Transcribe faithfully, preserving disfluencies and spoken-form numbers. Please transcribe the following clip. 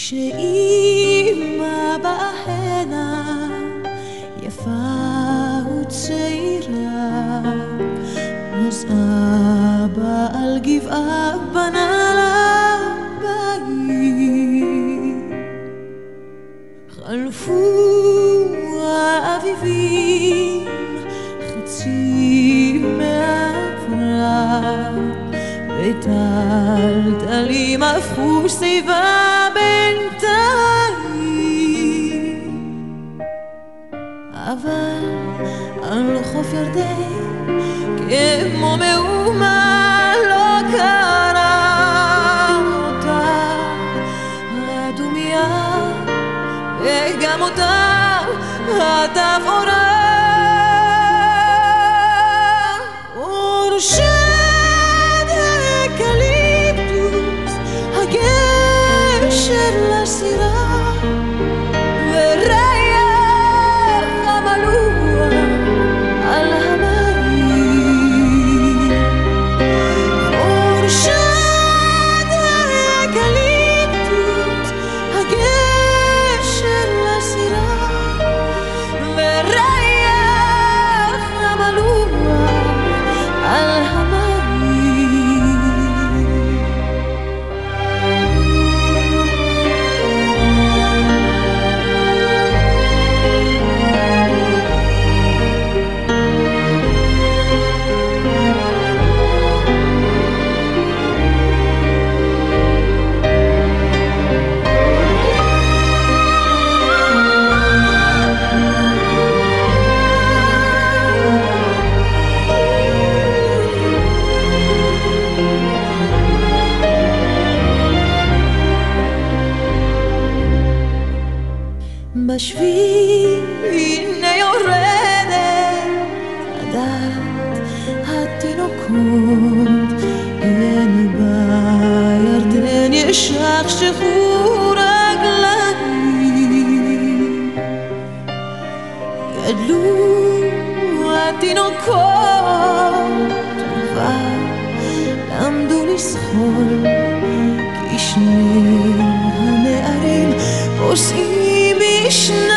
כשאימא בהנה יפה וצעירה, אז אבא על גבעה בנה לה בית. חלפו האביבים חצי מהפרק, וטלטלים הפכו שיבה בינתיים. אבל על חוף ירדן כמו מאומה לא קרה אותה הדומיה, וגם אותה התפאורה. ורשת האקליפטוס הגשר לסירה, וריח המלוח על המים. ורשת האקליפטוס הגשר לסירה, וריח המלוח על המים. בשביל הנה יורדת עדת התינוקות, הן בירדן ישכשכו רגליים. גדלו התינוקות כבר למדו לשחול, כי שני הנערים פוסעים משנה